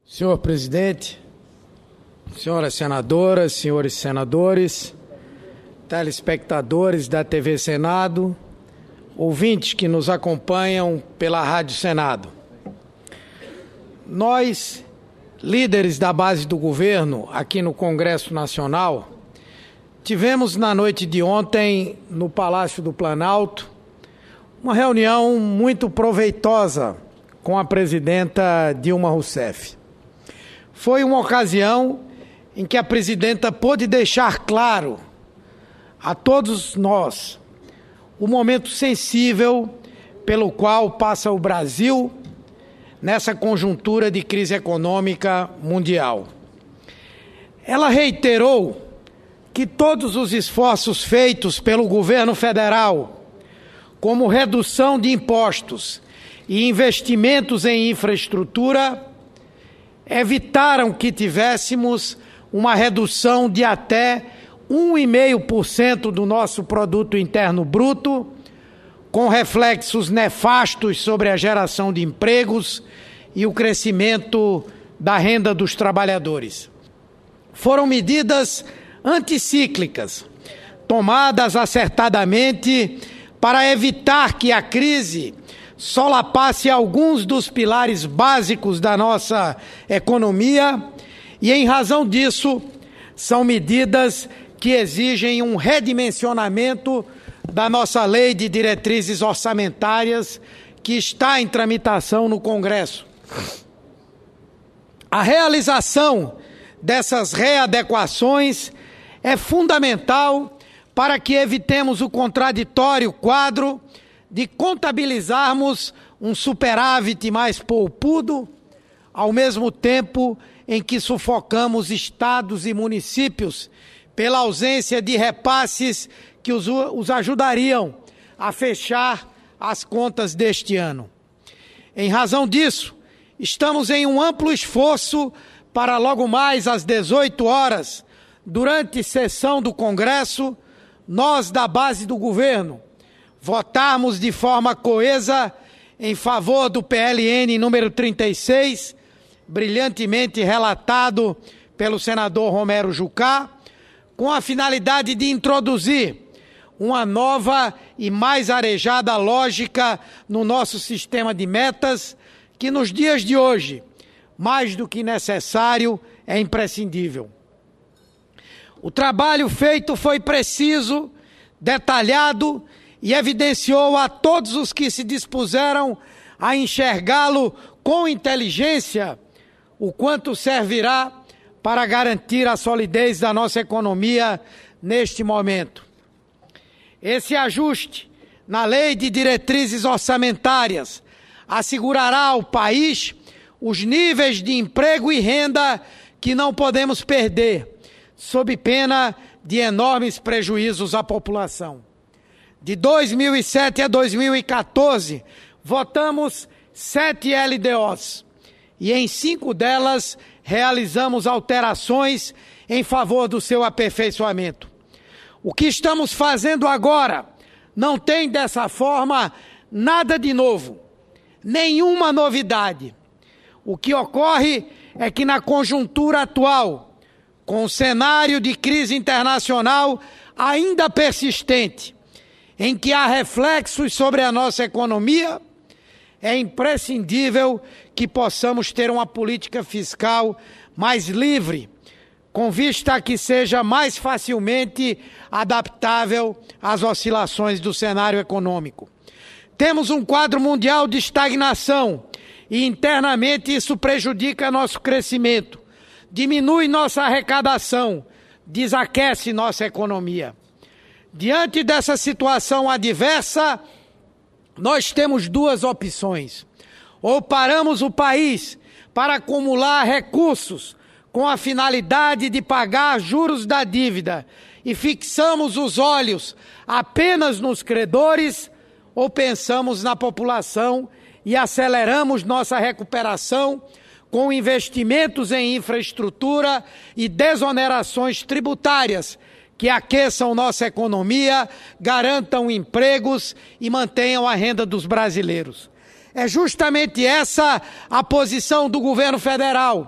Senhor presidente, senhoras senadoras, senhores senadores, telespectadores da TV Senado, ouvintes que nos acompanham pela Rádio Senado. Nós, líderes da base do governo aqui no Congresso Nacional, tivemos na noite de ontem, no Palácio do Planalto, uma reunião muito proveitosa com a presidenta Dilma Rousseff. Foi uma ocasião em que a presidenta pôde deixar claro a todos nós o momento sensível pelo qual passa o Brasil nessa conjuntura de crise econômica mundial. Ela reiterou que todos os esforços feitos pelo governo federal, como redução de impostos e investimentos em infraestrutura, evitaram que tivéssemos uma redução de até 1,5% do nosso produto interno bruto, com reflexos nefastos sobre a geração de empregos e o crescimento da renda dos trabalhadores. Foram medidas anticíclicas, tomadas acertadamente para evitar que a crise solapasse alguns dos pilares básicos da nossa economia e, em razão disso, são medidas que exigem um redimensionamento da nossa lei de diretrizes orçamentárias que está em tramitação no Congresso. A realização dessas readequações é fundamental para que evitemos o contraditório quadro de contabilizarmos um superávit mais poupudo, ao mesmo tempo em que sufocamos estados e municípios pela ausência de repasses que os ajudariam a fechar as contas deste ano. Em razão disso, estamos em um amplo esforço para logo mais às 18 horas, durante sessão do Congresso, nós da base do governo, votarmos de forma coesa em favor do PLN número 36, brilhantemente relatado pelo senador Romero Jucá, com a finalidade de introduzir uma nova e mais arejada lógica no nosso sistema de metas, que nos dias de hoje, mais do que necessário, é imprescindível. O trabalho feito foi preciso, detalhado e evidenciou a todos os que se dispuseram a enxergá-lo com inteligência o quanto servirá para garantir a solidez da nossa economia neste momento. Esse ajuste na lei de diretrizes orçamentárias assegurará ao país os níveis de emprego e renda que não podemos perder, sob pena de enormes prejuízos à população. De 2007 a 2014, votamos 7 LDOs e em 5 delas realizamos alterações em favor do seu aperfeiçoamento. O que estamos fazendo agora não tem, dessa forma, nada de novo, nenhuma novidade. O que ocorre é que, na conjuntura atual, com o cenário de crise internacional ainda persistente, em que há reflexos sobre a nossa economia, é imprescindível que possamos ter uma política fiscal mais livre, com vista a que seja mais facilmente adaptável às oscilações do cenário econômico. Temos um quadro mundial de estagnação e internamente isso prejudica nosso crescimento, diminui nossa arrecadação, desaquece nossa economia. Diante dessa situação adversa, nós temos 2 opções. Ou paramos o país para acumular recursos com a finalidade de pagar juros da dívida e fixamos os olhos apenas nos credores, ou pensamos na população e aceleramos nossa recuperação com investimentos em infraestrutura e desonerações tributárias que aqueçam nossa economia, garantam empregos e mantenham a renda dos brasileiros. É justamente essa a posição do governo federal,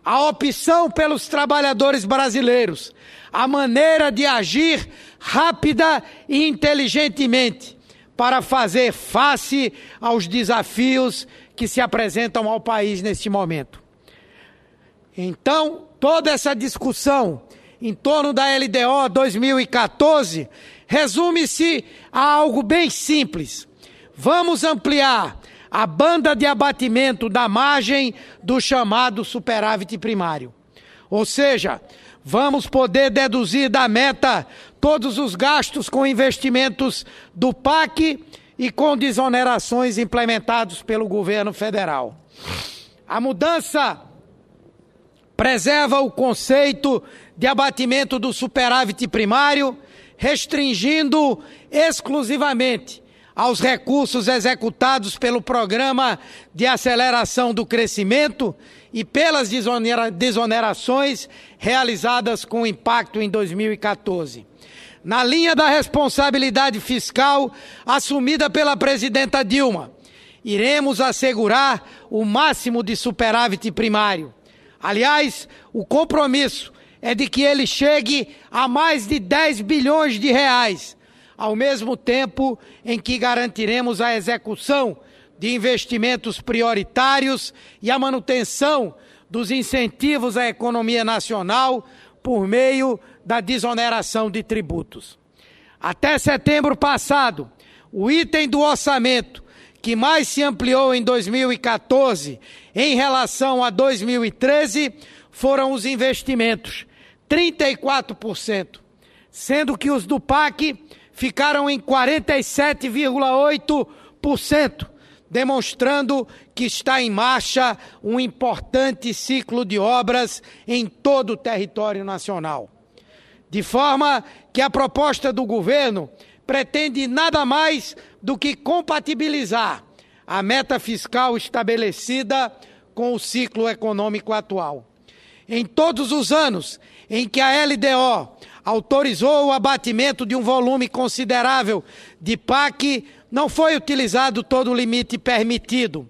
a opção pelos trabalhadores brasileiros, a maneira de agir rápida e inteligentemente para fazer face aos desafios que se apresentam ao país neste momento. Então, toda essa discussão em torno da LDO 2014 resume-se a algo bem simples. Vamos ampliar a banda de abatimento da margem do chamado superávit primário. Ou seja, vamos poder deduzir da meta todos os gastos com investimentos do PAC e com desonerações implementados pelo governo federal. A mudança preserva o conceito de abatimento do superávit primário, restringindo exclusivamente aos recursos executados pelo Programa de Aceleração do Crescimento e pelas desonerações realizadas com impacto em 2014. Na linha da responsabilidade fiscal assumida pela presidenta Dilma, iremos assegurar o máximo de superávit primário. Aliás, o compromisso é de que ele chegue a mais de 10 bilhões de reais, ao mesmo tempo em que garantiremos a execução de investimentos prioritários e a manutenção dos incentivos à economia nacional por meio da desoneração de tributos. Até setembro passado, o item do orçamento que mais se ampliou em 2014 em relação a 2013 foram os investimentos, 34%, sendo que os do PAC ficaram em 47,8%, demonstrando que está em marcha um importante ciclo de obras em todo o território nacional. De forma que a proposta do governo pretende nada mais do que compatibilizar a meta fiscal estabelecida com o ciclo econômico atual. Em todos os anos em que a LDO autorizou o abatimento de um volume considerável de PAC, não foi utilizado todo o limite permitido.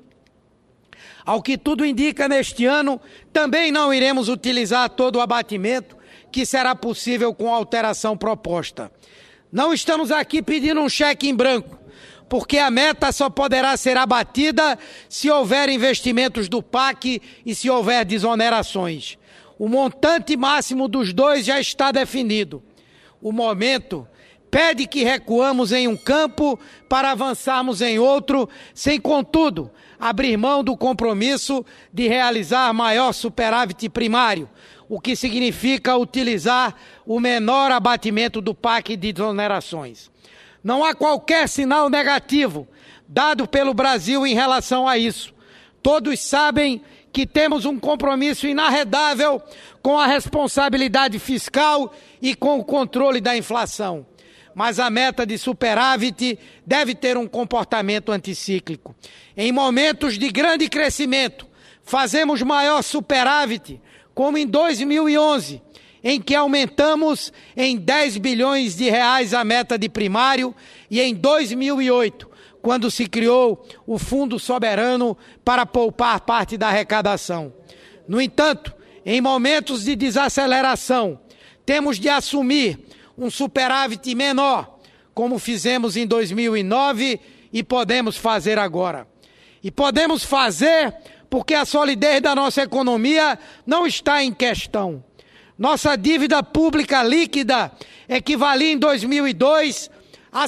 Ao que tudo indica, neste ano, também não iremos utilizar todo o abatimento que será possível com a alteração proposta. Não estamos aqui pedindo um cheque em branco, porque a meta só poderá ser abatida se houver investimentos do PAC e se houver desonerações. O montante máximo dos dois já está definido. O momento pede que recuamos em um campo para avançarmos em outro, sem, contudo, abrir mão do compromisso de realizar maior superávit primário, o que significa utilizar o menor abatimento do PAC de desonerações. Não há qualquer sinal negativo dado pelo Brasil em relação a isso. Todos sabem que temos um compromisso inarredável com a responsabilidade fiscal e com o controle da inflação. Mas a meta de superávit deve ter um comportamento anticíclico. Em momentos de grande crescimento, fazemos maior superávit, como em 2011, em que aumentamos em 10 bilhões de reais a meta de primário, e em 2008, quando se criou o Fundo Soberano para poupar parte da arrecadação. No entanto, em momentos de desaceleração, temos de assumir um superávit menor, como fizemos em 2009 e podemos fazer agora. E podemos fazer porque a solidez da nossa economia não está em questão. Nossa dívida pública líquida equivalia em 2002 a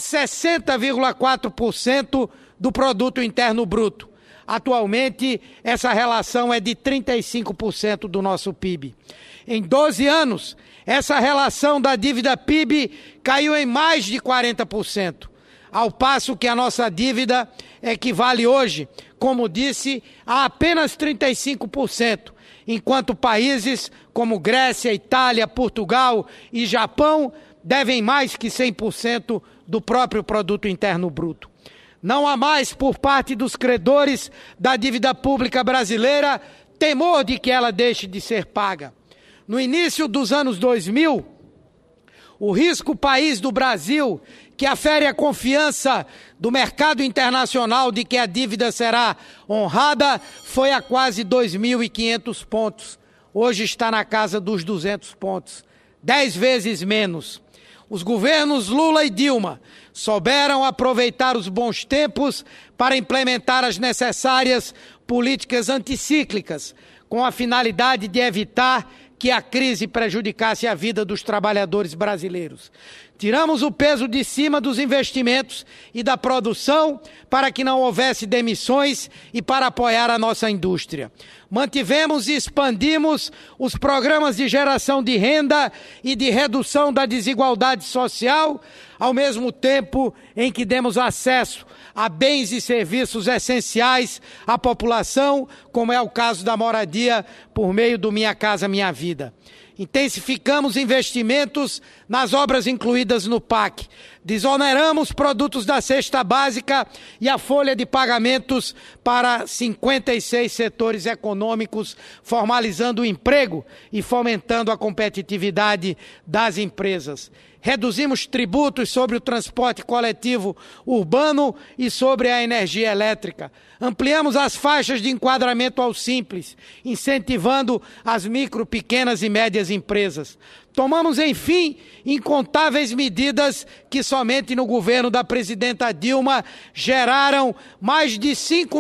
60,4% do produto interno bruto. Atualmente, essa relação é de 35% do nosso PIB. Em 12 anos, essa relação da dívida PIB caiu em mais de 40%, ao passo que a nossa dívida equivale hoje, como disse, a apenas 35%, enquanto países como Grécia, Itália, Portugal e Japão devem mais que 100% do próprio produto interno bruto. Não há mais, por parte dos credores da dívida pública brasileira, temor de que ela deixe de ser paga. No início dos anos 2000, o risco país do Brasil, que afere a confiança do mercado internacional de que a dívida será honrada, foi a quase 2.500 pontos. hoje está na casa dos 200 pontos, 10 vezes menos. Os governos Lula e Dilma souberam aproveitar os bons tempos para implementar as necessárias políticas anticíclicas, com a finalidade de evitar que a crise prejudicasse a vida dos trabalhadores brasileiros. Tiramos o peso de cima dos investimentos e da produção para que não houvesse demissões e para apoiar a nossa indústria. Mantivemos e expandimos os programas de geração de renda e de redução da desigualdade social, ao mesmo tempo em que demos acesso a bens e serviços essenciais à população, como é o caso da moradia por meio do Minha Casa Minha Vida. Intensificamos investimentos nas obras incluídas no PAC. Desoneramos produtos da cesta básica e a folha de pagamentos para 56 setores econômicos, formalizando o emprego e fomentando a competitividade das empresas. Reduzimos tributos sobre o transporte coletivo urbano e sobre a energia elétrica. Ampliamos as faixas de enquadramento ao Simples, incentivando as micro, pequenas e médias empresas. Tomamos, enfim, incontáveis medidas que somente no governo da presidenta Dilma geraram mais de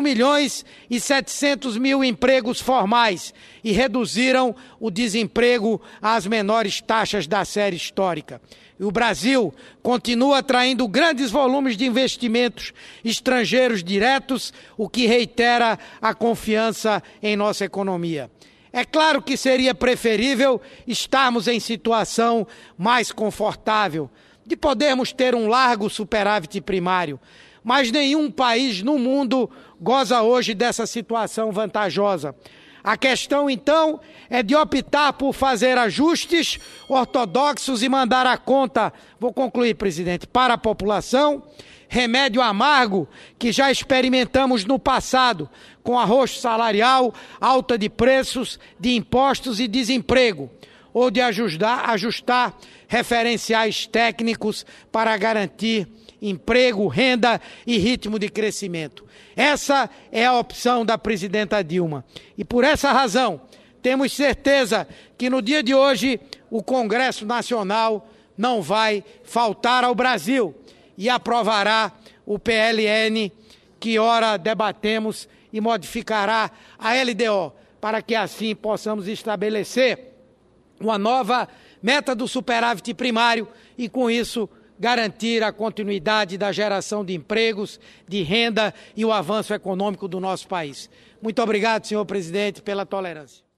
5.700.000 empregos formais e reduziram o desemprego às menores taxas da série histórica. E o Brasil continua atraindo grandes volumes de investimentos estrangeiros diretos, o que reitera a confiança em nossa economia. É claro que seria preferível estarmos em situação mais confortável, de podermos ter um largo superávit primário, mas nenhum país no mundo goza hoje dessa situação vantajosa. A questão, então, é de optar por fazer ajustes ortodoxos e mandar a conta, vou concluir, presidente, para a população, remédio amargo que já experimentamos no passado, com arroxo salarial, alta de preços, de impostos e desemprego, ou de ajustar referenciais técnicos para garantir emprego, renda e ritmo de crescimento. Essa é a opção da presidenta Dilma. E por essa razão, temos certeza que no dia de hoje o Congresso Nacional não vai faltar ao Brasil e aprovará o PLN que ora debatemos e modificará a LDO, para que assim possamos estabelecer uma nova meta do superávit primário e com isso garantir a continuidade da geração de empregos, de renda e o avanço econômico do nosso país. Muito obrigado, senhor presidente, pela tolerância.